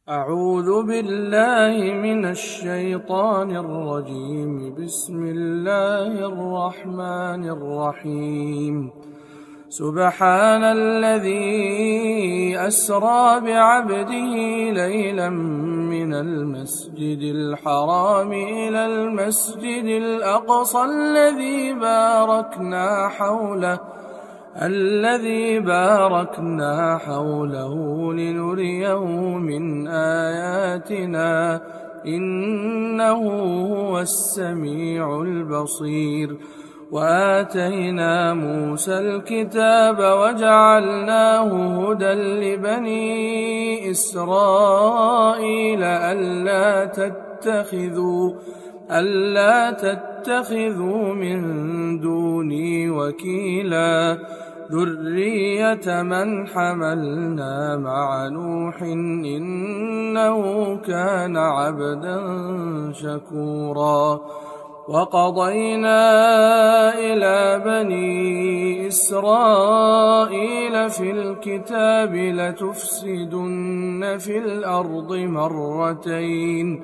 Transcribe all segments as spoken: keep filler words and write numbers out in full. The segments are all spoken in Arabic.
أعوذ بالله من الشيطان الرجيم. بسم الله الرحمن الرحيم. سبحان الذي أسرى بعبده ليلا من المسجد الحرام إلى المسجد الأقصى الذي باركنا حوله الذي باركنا حوله لنريه من آياتنا إنه هو السميع البصير. وآتينا موسى الكتاب وجعلناه هدى لبني إسرائيل ألا تتخذوا ألا تتخذوا من دوني وكيلا ذرية من حملنا مع نوح إنه كان عبدا شكورا. وقضينا إلى بني إسرائيل في الكتاب لتفسدن في الأرض مرتين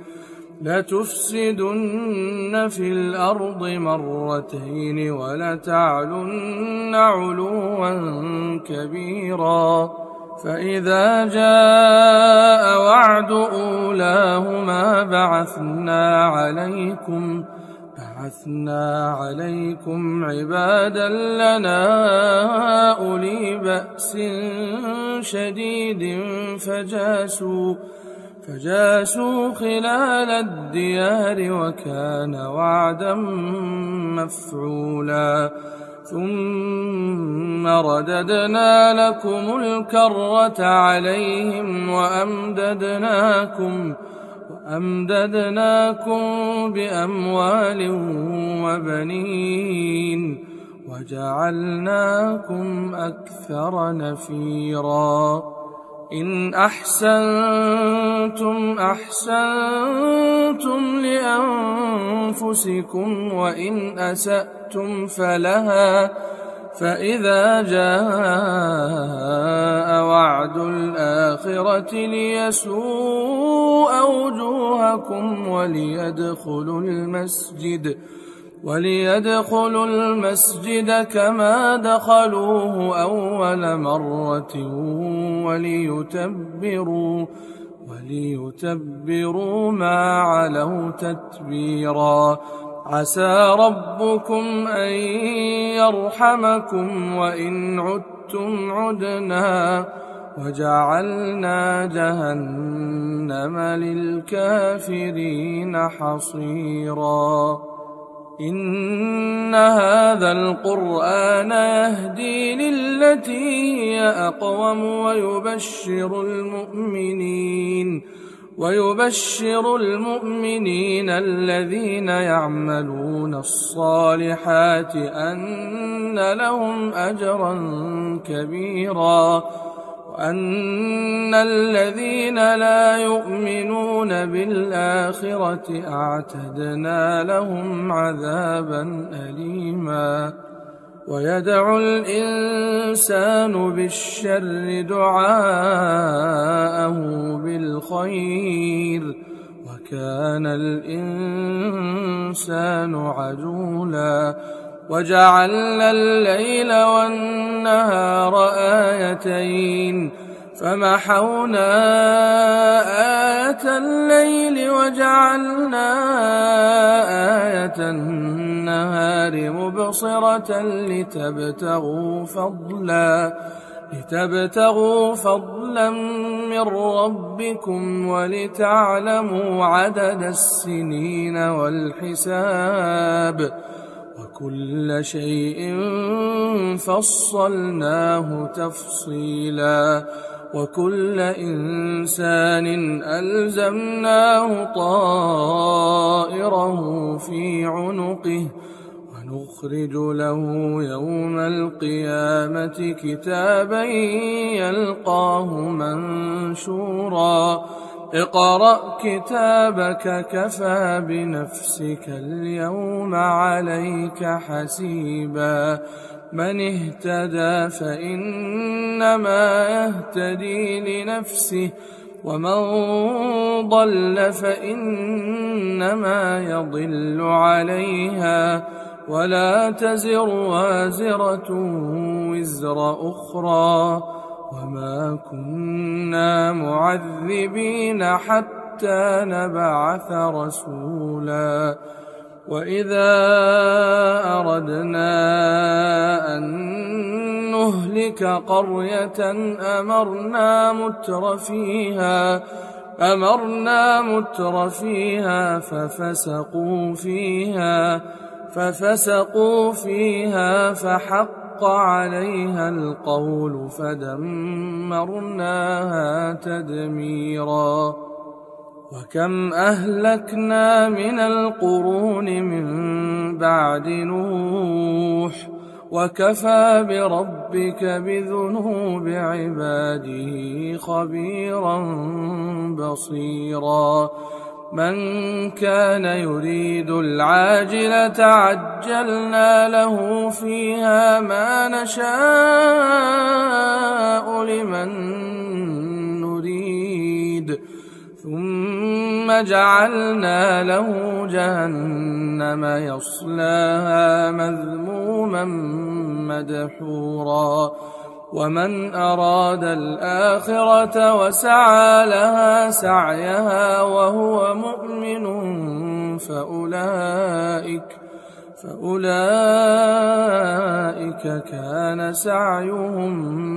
لتفسدن في الأرض مرتين ولتعلن علوا كبيرا. فإذا جاء وعد أولاهما بعثنا عليكم بعثنا عليكم عبادا لنا أولي بأس شديد فجاسوا فجاسوا خلال الديار وكان وعدا مفعولا. ثم رددنا لكم الكرة عليهم وأمددناكم وأمددناكم بأموال وبنين وجعلناكم أكثر نفيرا. إن أحسنتم أحسنتم لأنفسكم وإن أسأتم فلها. فإذا جاء وعد الآخرة ليسوء وجوهكم وليدخلوا المسجد وليدخلوا المسجد كما دخلوه أول مرة وليتبروا وليتبروا ما علوا تتبيرا. عسى ربكم أن يرحمكم وإن عدتم عدنا وجعلنا جهنم للكافرين حصيرا. إن هذا القرآن يهدي للتي هي أقوم ويبشر المؤمنين ويبشر المؤمنين الذين يعملون الصالحات أن لهم أجرا كبيرا وأن الذين لا يؤمنون بالآخرة أعتدنا لهم عذابا أليما. ويدعو الإنسان بالشر دعاءه بالخير وكان الإنسان عجولا. وجعلنا الليل والنهار آيتين فمحونا آية الليل وجعلنا آية النهار مبصرة لتبتغوا فضلا لتبتغوا فضلا من ربكم ولتعلموا عدد السنين والحساب وكل شيء فصلناه تفصيلا. وكل إنسان ألزمناه طائره في عنقه ونخرج له يوم القيامة كتابا يلقاه منشورا. اقرأ كتابك كفى بنفسك اليوم عليك حسيبا. من اهتدى فإنما يهتدي لنفسه ومن ضل فإنما يضل عليها ولا تزر وازرة وزر أخرى وما كنا معذبين حتى نبعث رسولا وإذا أردنا أن نهلك قرية أمرنا متر فيها أمرنا متر فيها ففسقوا فيها ففسقوا فيها فحق عليها القول فدمرناها تدميرا وكم أهلكنا من القرون من بعد نوح وكفى بربك بذنوب عباده خبيرا بصيرا من كان يريد العاجلة عجلنا له فيها ما نشاء لمن نريد ثم جعلنا له جهنم يصلاها مذموما مدحورا ومن أراد الآخرة وسعى لها سعيها وهو مؤمن فأولئك فأولئك كان سعيهم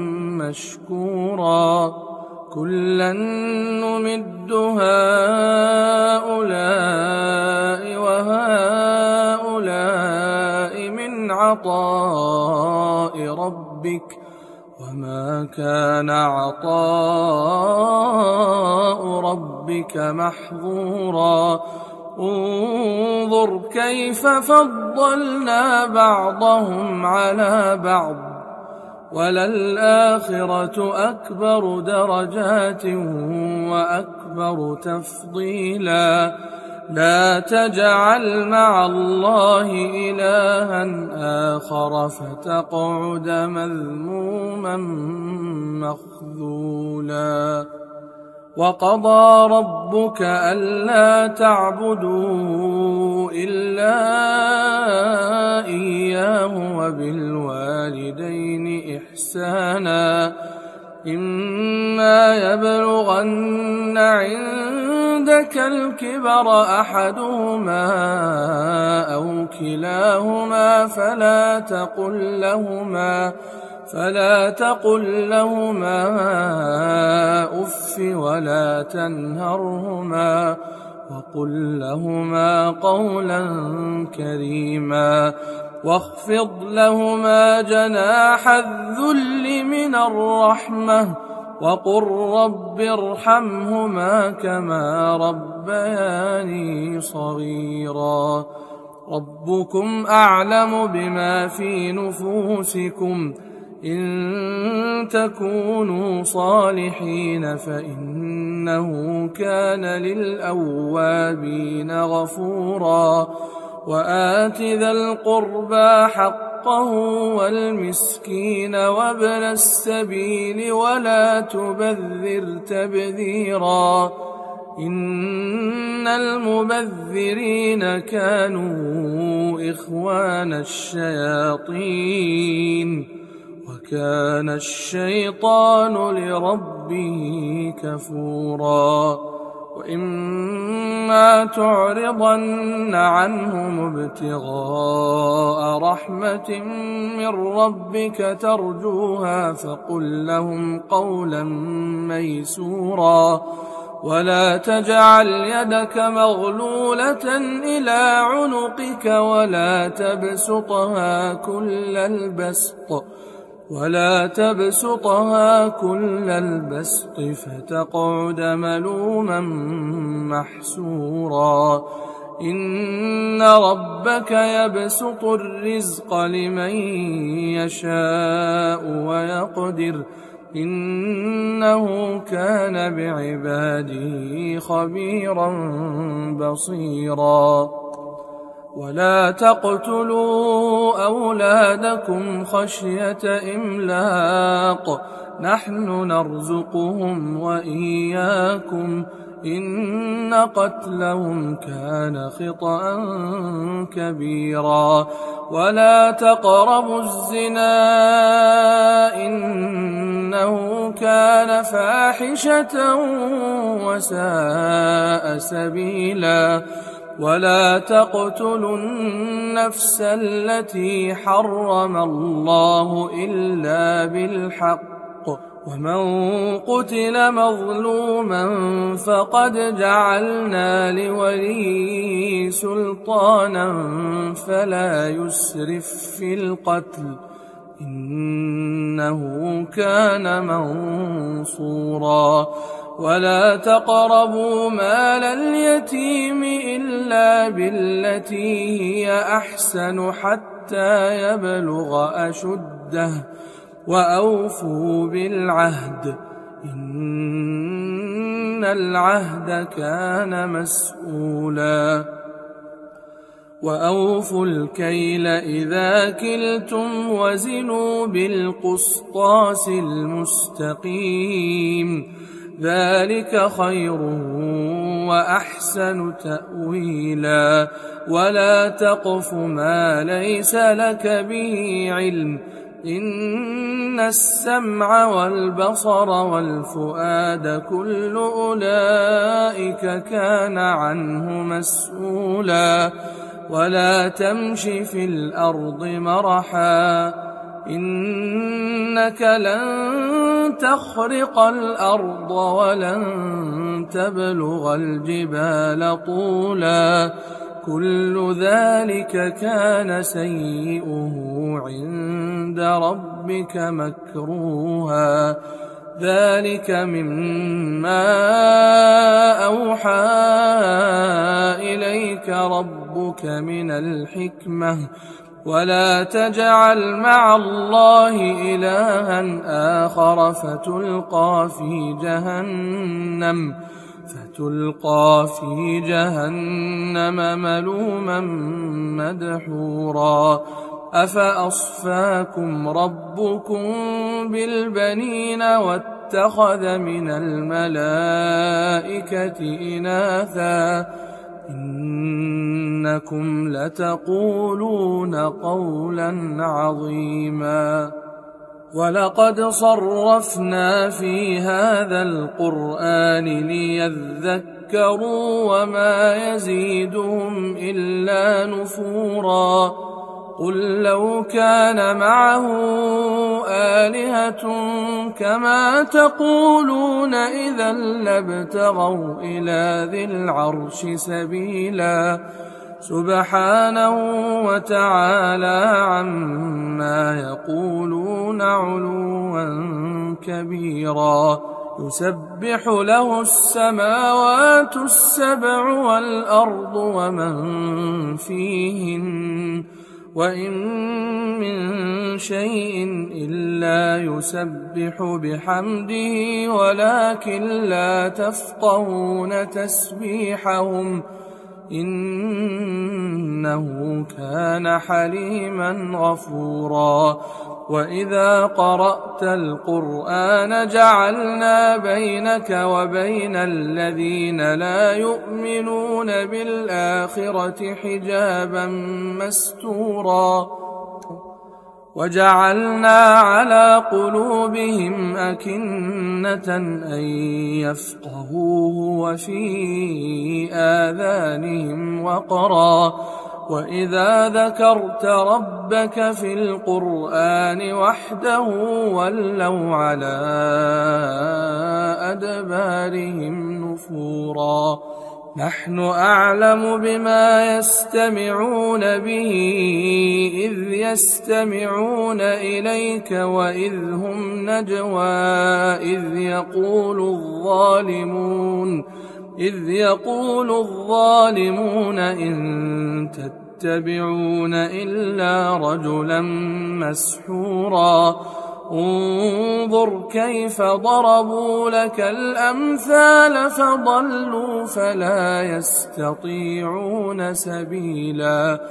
مشكورا كلا نمد هؤلاء وهؤلاء من عطاء ربك وما كان عطاء ربك محظورا انظر كيف فضلنا بعضهم على بعض وللآخرة أكبر درجات وأكبر تفضيلا لا تجعل مع الله إلها آخر فتقعد مذموما مخذولا وقضى ربك ألا تعبدوا إلا إياه وبالوالدين إحسانا إما يبلغن عندك الكبر أحدهما أو كلاهما فلا تقل لهما فلا تقل لهما أف ولا تنهرهما وقل لهما قولا كريما واخفض لهما جناح الذل من الرحمة وقل رب ارحمهما كما ربياني صغيرا ربكم أعلم بما في نفوسكم إن تكونوا صالحين فإنه كان للأوابين غفورا وآت ذا القربى حقه والمسكين وابن السبيل ولا تبذر تبذيرا إن المبذرين كانوا إخوان الشياطين وكان الشيطان لربه كفورا وإما تعرضن عنهم ابتغاء رحمة من ربك ترجوها فقل لهم قولا ميسورا ولا تجعل يدك مغلولة إلى عنقك ولا تبسطها كل البسط ولا تبسطها كل البسط فتقعد ملوما محسورا إن ربك يبسط الرزق لمن يشاء ويقدر إنه كان بعباده خبيرا بصيرا ولا تقتلوا أولادكم خشية إملاق نحن نرزقهم وإياكم إن قتلهم كان خطأ كبيرا ولا تقربوا الزنا إنه كان فاحشة وساء سبيلا ولا تقتلوا النفس التي حرم الله إلا بالحق ومن قتل مظلوما فقد جعلنا لوليه سلطانا فلا يسرف في القتل إنه كان منصورا ولا تقربوا مال اليتيم إلا بالتي هي أحسن حتى يبلغ أشده وأوفوا بالعهد إن العهد كان مسؤولا وأوفوا الكيل إذا كلتم وزنوا بالقسطاس المستقيم ذلك خير وأحسن تأويلا ولا تقف ما ليس لك به علم إن السمع والبصر والفؤاد كل أولئك كان عنه مسؤولا ولا تمش في الأرض مرحا إنك لن تخرق الأرض ولن تبلغ الجبال طولا كل ذلك كان سيئه عند ربك مكروها ذلك مما أوحى إليك ربك من الحكمة ولا تجعل مع الله إلها آخر فتلقى في جهنم فتلقى في جهنم ملوما مدحورا أفأصفاكم ربكم بالبنين واتخذ من الملائكة إناثا إنكم لتقولون قولا عظيما ولقد صرفنا في هذا القرآن ليذكروا وما يزيدهم إلا نفورا قل لو كان معه آلهة كما تقولون إذا لابتغوا إلى ذي العرش سبيلا سبحانه وتعالى عما يقولون علوا كبيرا يسبح له السماوات السبع والأرض ومن فيهن وإن من شيء إلا يسبح بحمده ولكن لا تفقهون تسبيحهم إنه كان حليما غفورا وإذا قرأت القرآن جعلنا بينك وبين الذين لا يؤمنون بالآخرة حجابا مستورا وجعلنا على قلوبهم أكنة أن يفقهوه وفي آذانهم وقرا وإذا ذكرت ربك في القرآن وحده ولوا على أدبارهم نفورا نحن أعلم بما يستمعون به إذ يستمعون إليك وإذ هم نجوى إذ يقول الظالمون إذ يقول الظالمون إن تتبعون إلا رجلا مسحورا انظر كيف ضربوا لك الأمثال فضلوا فلا يستطيعون سبيلا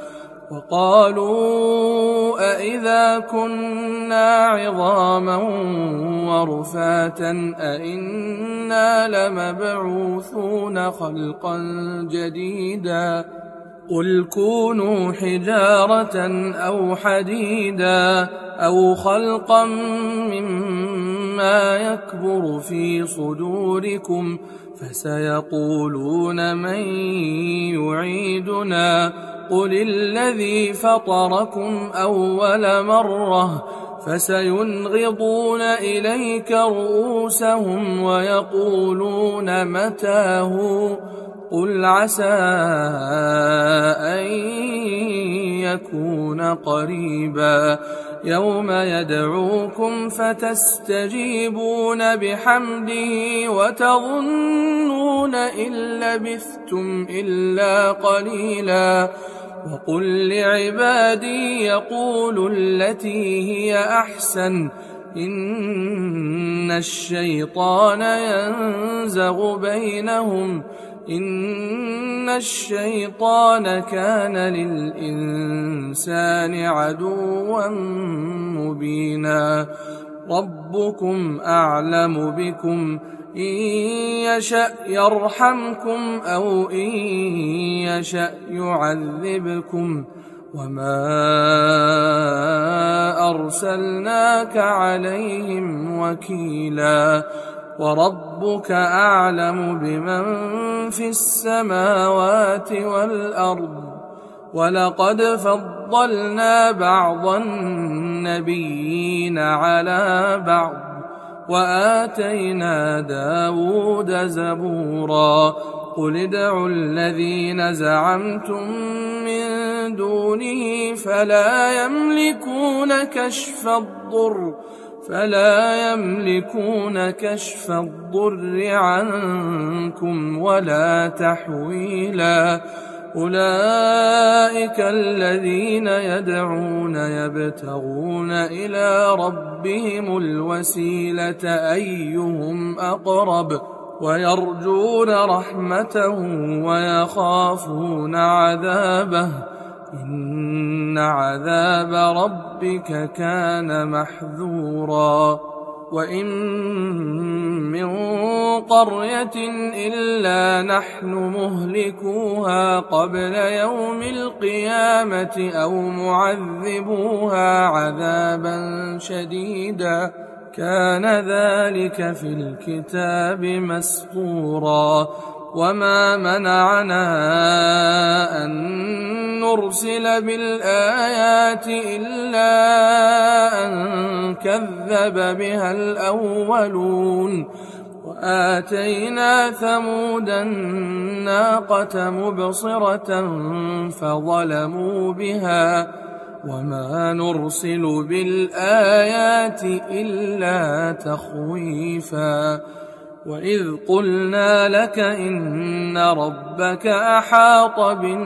وقالوا أإذا كنا عظاما ورفاتا أإنا لمبعوثون خلقا جديدا قل كونوا حجارة أو حديدا أو خلقا مما يكبر في صدوركم فسيقولون من يعيدنا قل الذي فطركم أول مرة فسينغضون إليك رؤوسهم ويقولون متاه قل عسى أن يكون قريبا يوم يدعوكم فتستجيبون بحمده وتظنون إن لبثتم إلا قليلا وقل لعبادي يقولوا التي هي أحسن إن الشيطان ينزغ بينهم إن الشيطان كان للإنسان عدوا مبينا ربكم أعلم بكم إن يشأ يرحمكم أو إن يشأ يعذبكم وما أرسلناك عليهم وكيلا وربك أعلم بمن في السماوات والأرض ولقد فضلنا بعض النبيين على بعض وآتينا داود زبورا قل ادعوا الذين زعمتم من دونه فلا يملكون كشف الضر فلا يملكون كشف الضر عنكم ولا تحويلا أولئك الذين يدعون يبتغون إلى ربهم الوسيلة أيهم أقرب ويرجون رحمته ويخافون عذابه إن عذاب ربك كان محذورا وإن من قرية إلا نحن مهلكوها قبل يوم القيامة أو معذبوها عذابا شديدا كان ذلك في الكتاب مسطورا وما منعنا أن نرسل بالآيات إلا أن كذب بها الأولون وآتينا ثمود الناقة مبصرة فظلموا بها وما نرسل بالآيات إلا تخويفا وإذ قلنا لك إن ربك أحاط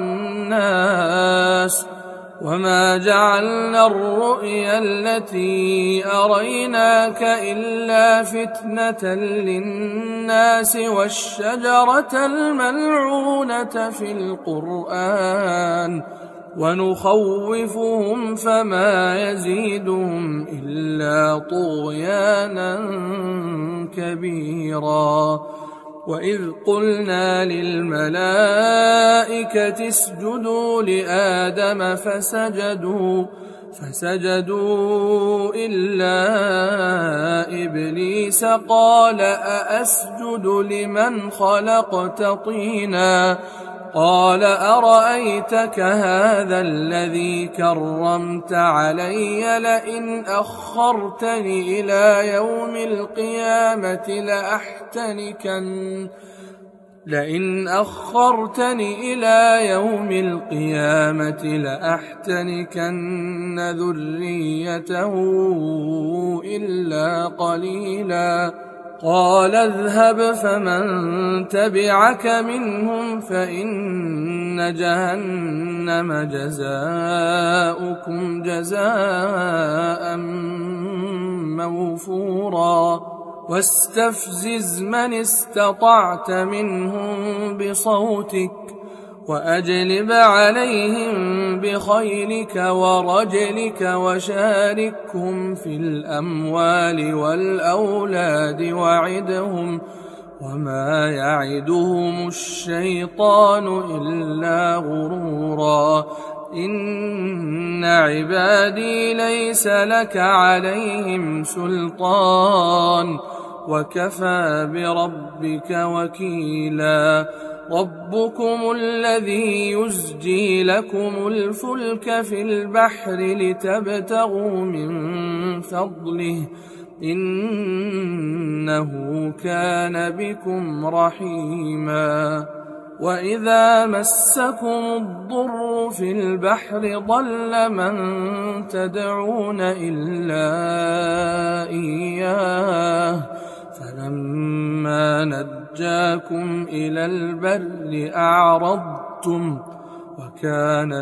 بالناس وما جعلنا الرؤيا التي أريناك إلا فتنة للناس والشجرة الملعونة في القرآن ونخوفهم فما يزيدهم إلا طغيانا كبيرا وإذ قلنا للملائكة اسجدوا لآدم فسجدوا فسجدوا إلا إبليس قال أأسجد لمن خلقت طينا قال أرأيتك هذا الذي كرمت علي لئن أخرتني إلى يوم القيامة لأحتنكن لئن أخرتني إلى يوم القيامة لأحتنكن ذريته إلا قليلا قال اذهب فمن تبعك منهم فإن جهنم جزاؤكم جزاء موفورا واستفزز من استطعت منهم بصوتك وأجلب عليهم بخيلك ورجلك وشاركهم في الأموال والأولاد وعدهم وما يعدهم الشيطان إلا غرورا إن عبادي ليس لك عليهم سلطان وكفى بربك وكيلا ربكم الذي يزجي لكم الفلك في البحر لتبتغوا من فضله إنه كان بكم رحيما وإذا مسكم الضر في البحر ضل من تدعون إلا إياه فلما نجاكم إلى البر أعرضتم وكان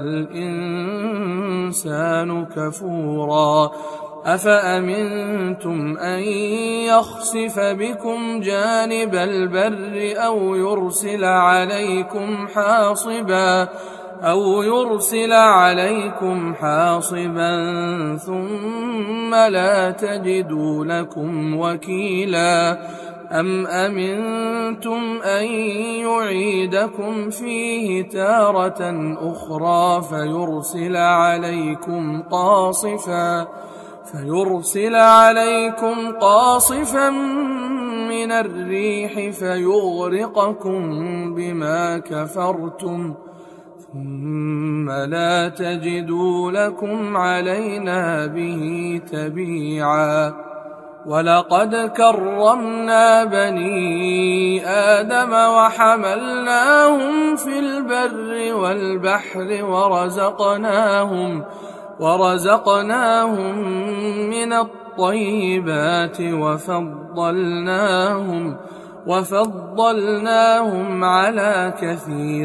الإنسان كفورا أفأمنتم أن يخسف بكم جانب البر أو يرسل عليكم حاصبا أو يرسل عليكم حاصبا ثم لا تجدوا لكم وكيلا أم أمنتم أن يعيدكم فيه تارة أخرى فيرسل عليكم قاصفا فيرسل عليكم قاصفا من الريح فيغرقكم بما كفرتم ثم لا تجدوا لكم علينا به تبيعا ولقد كرمنا بني آدم وحملناهم في البر والبحر ورزقناهم ورزقناهم من الطيبات وفضلناهم وفضلناهم على كثير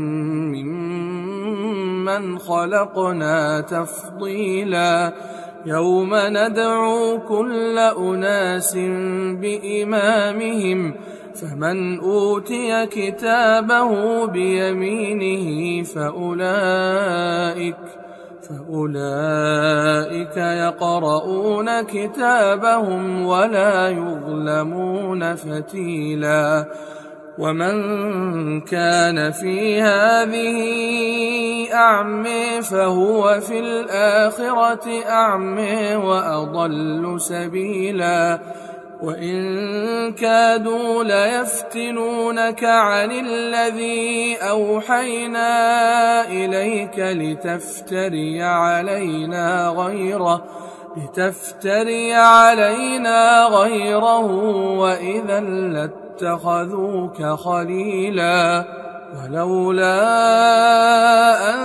ممن خلقنا تفضيلا يوم ندعو كل أناس بإمامهم فمن أوتي كتابه بيمينه فأولئك فأولئك يقرؤون كتابهم ولا يظلمون فتيلا ومن كان في هذه أعمى فهو في الآخرة أعمى وأضل سبيلا وإن كادوا ليفتنونك عن الذي أوحينا إليك لتفتري علينا غيره لتفتري علينا غيره وإذا لاتخذوك خليلا ولولا أن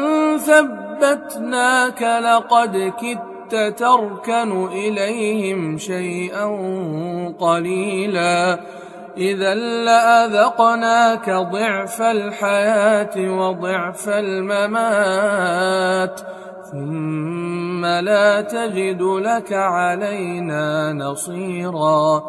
ثبتناك لقد كدت تركن إليهم شيئا قليلا إذا لأذقناك ضعف الحياة وضعف الممات ثم لا تجد لك علينا نصيرا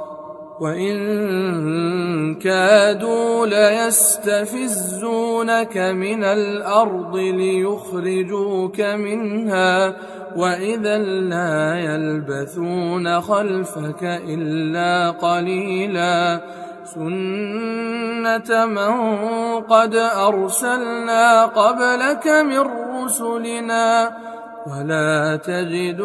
وإن كادوا ليستفزونك من الأرض ليخرجوك منها وإذا لا يلبثون خلفك إلا قليلا سنة من قد أرسلنا قبلك من رسلنا ولا تجد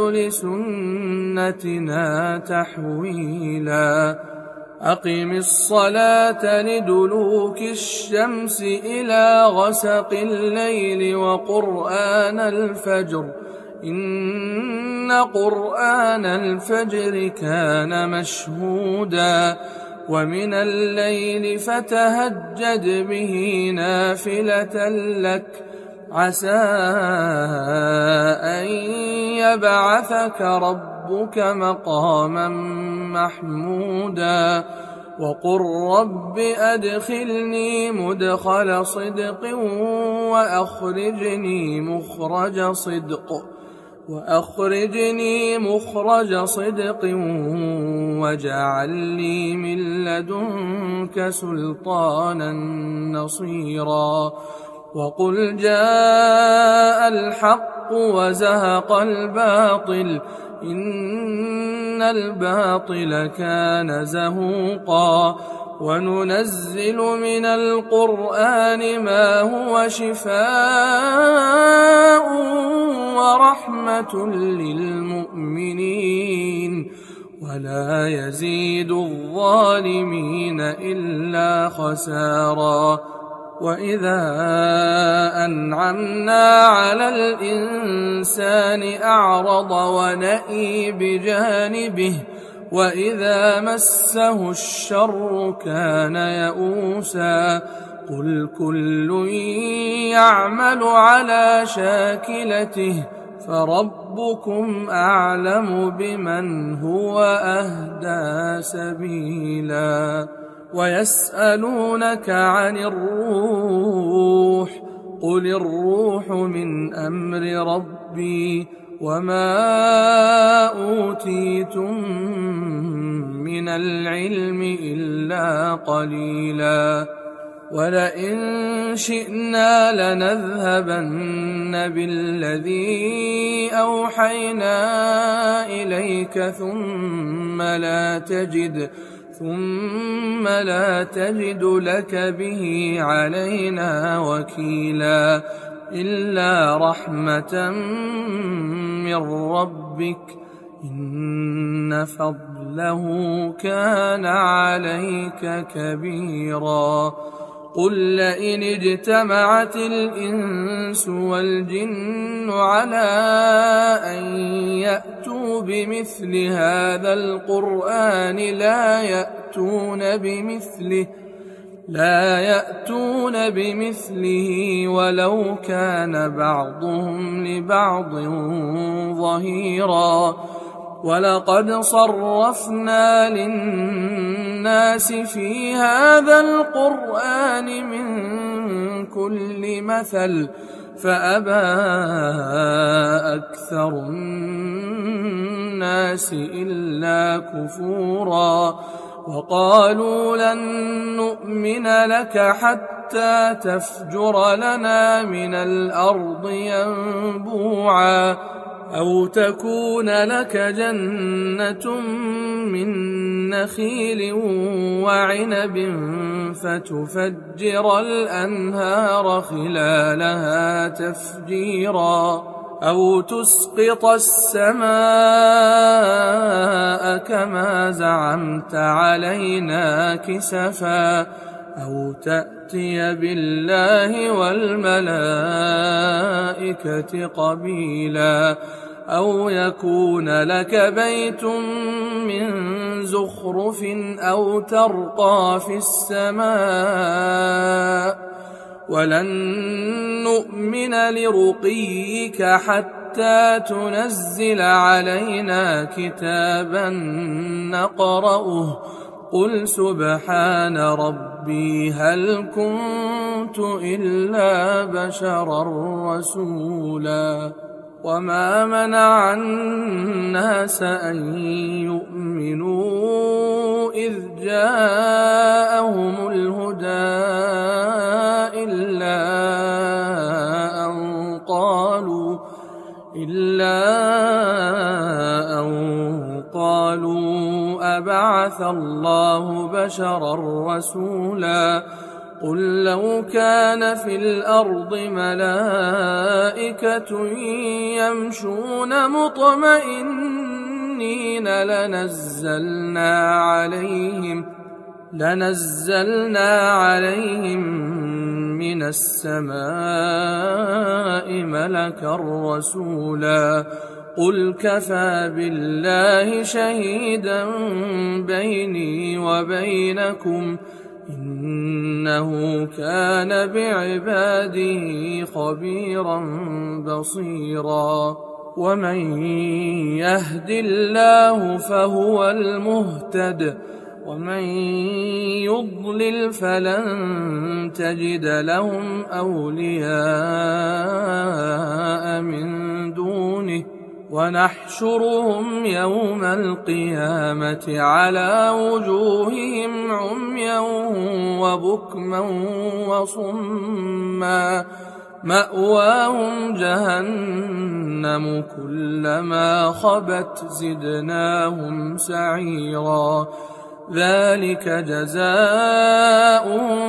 لسنتنا تحويلا أقم الصلاة لدلوك الشمس إلى غسق الليل وقرآن الفجر إن قرآن الفجر كان مشهودا ومن الليل فتهجد به نافلة لك عسى أن يبعثك ربك ربك مقاما محمودا وقل رب أدخلني مدخل صدق وأخرجني مخرج صدق وأخرجني مخرج صدق واجعل لي من لدنك سلطانا نصيرا وقل جاء الحق وزهق الباطل إن الباطل كان زهوقا وننزل من القرآن ما هو شفاء ورحمة للمؤمنين ولا يزيد الظالمين إلا خسارا وإذا أنعمنا على الإنسان أعرض ونأى بجانبه وإذا مسه الشر كان يئوسا قل كل يعمل على شاكلته فربكم أعلم بمن هو أهدى سبيلا ويسألونك عن الروح قل الروح من أمر ربي وما أوتيتم من العلم إلا قليلا ولئن شئنا لنذهبن بالذي أوحينا إليك ثم لا تجد ثم لا تجد لك به علينا وكيلا إلا رحمة من ربك إن فضله كان عليك كبيرا قل لئن اجتمعت الإنس والجن على أن يأتوا بمثل هذا القرآن لا يأتون بمثله لا يأتون بمثله ولو كان بعضهم لبعض ظهيرا ولقد صرفنا للناس في هذا القرآن من كل مثل فأبى أكثر الناس إلا كفورا وقالوا لن نؤمن لك حتى تفجر لنا من الأرض ينبوعا أو تكون لك جنة من نخيل وعنب فتفجر الأنهار خلالها تفجيرا أو تسقط السماء كما زعمت علينا كسفا أو تأتي بالله والملائكة قبيلا أو يكون لك بيت من زخرف أو ترقى في السماء ولن نؤمن لرقيك حتى تنزل علينا كتابا نقرأه قل سبحان ربي هل كنت إلا بشرا رسولا وما منع الناس أن يؤمنوا إذ جاءهم الهدى إلا أن قالوا إلا أن قالوا أبعث الله بشرا رسولا قل لو كان في الأرض ملائكة يمشون مطمئنين لنزلنا عليهم لنزلنا عليهم من السماء ملكا رسولا قل كفى بالله شهيدا بيني وبينكم إنه كان بعباده خبيرا بصيرا ومن يهد الله فهو المهتد ومن يضلل فلن تجد لهم أولياء من دونه ونحشرهم يوم القيامة على وجوههم عميا وبكما وصما مأواهم جهنم كلما خبت زدناهم سعيرا ذلك جزاؤهم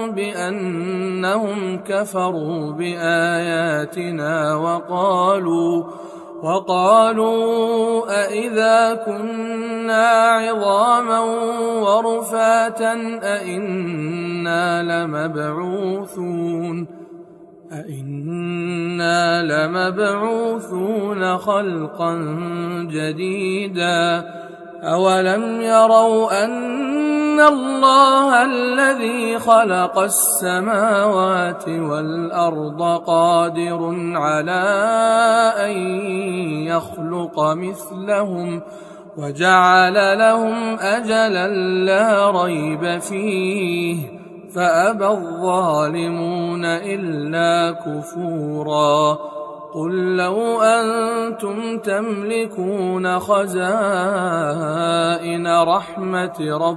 بأنهم كفروا بآياتنا وقالوا وقالوا أإذا كنا عظاما ورفاتا أإنا لمبعوثون أإنا لمبعوثون خلقا جديدا أولم يروا أن الله الذي خلق السماوات والأرض قادر على أن يخلق مثلهم وجعل لهم أجلا لا ريب فيه فأبى الظالمون إلا كفورا قل لو أنتم تملكون خزائن رحمة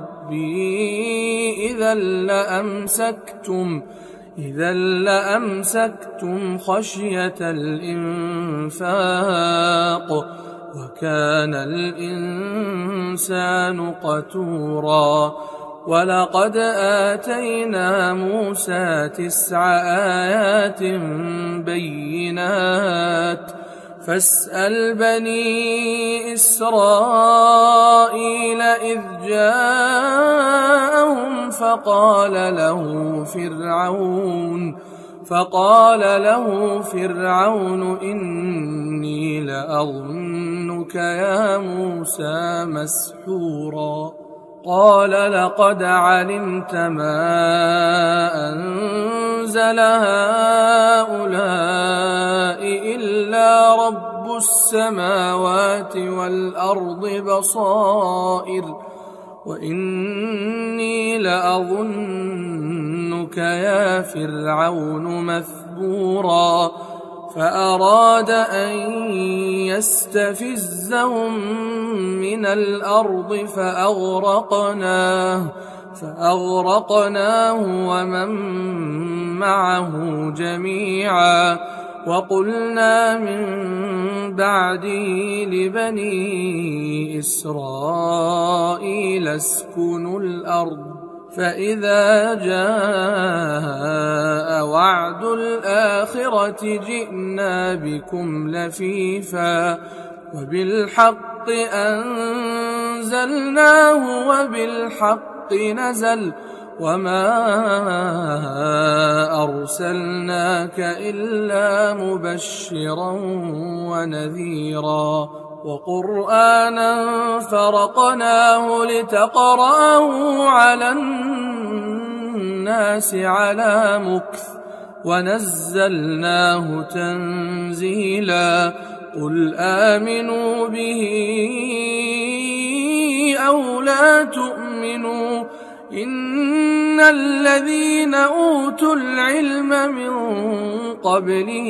ربي إذا لأمسكتم إذا لأمسكتم خشية الإنفاق وكان الإنسان قتورا ولقد آتينا موسى تسع آيات بينات فاسأل بني إسرائيل إذ جاءهم فقال له فرعون فقال له فرعون إني لأظنك يا موسى مسحورا قال لقد علمت ما أنزل هؤلاء إلا رب السماوات والأرض بصائر وإني لأظنك يا فرعون مثبورا فأراد أن يستفزهم من الأرض فأغرقناه فأغرقناه ومن معه جميعا وقلنا من بعده لبني إسرائيل اسكنوا الأرض فإذا جاء وعد الآخرة جئنا بكم لفيفا وبالحق أنزلناه وبالحق نزل وما أرسلناك إلا مبشرا ونذيرا وقرآنا فرقناه لتقرأه على الناس على مكث ونزلناه تنزيلا قل آمنوا به أو لا تؤمنوا إن الذين أوتوا العلم من قبله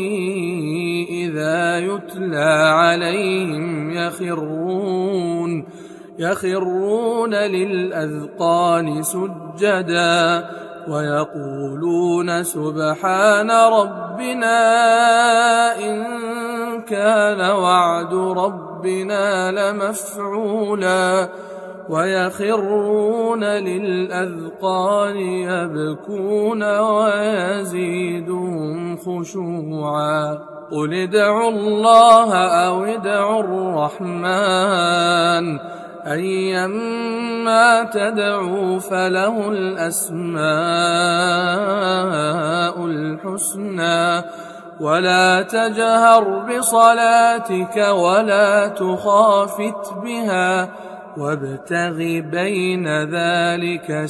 إذا يتلى عليهم يخرون يخرون للأذقان سجدا ويقولون سبحان ربنا إن كان وعد ربنا لمفعولا ويخرون للأذقان يبكون ويزيدهم خشوعا قل ادعوا الله أو ادعوا الرحمن أيما تدعوا فله الأسماء الحسنى ولا تجهر بصلاتك ولا تخافت بها وابتغ بين ذلك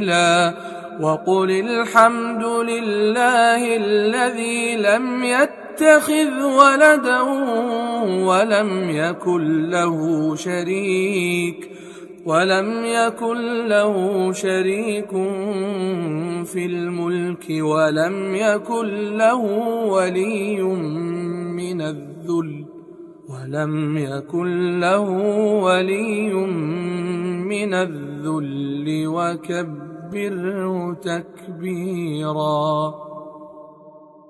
وقل الحمد لله الذي لم يتخذ يتخذ ولدا ولم يكن له شريك ولم يكن له شريك في الملك ولم يكن له ولي من الذل ولم يكن له ولي من الذل وكبره تكبيرا.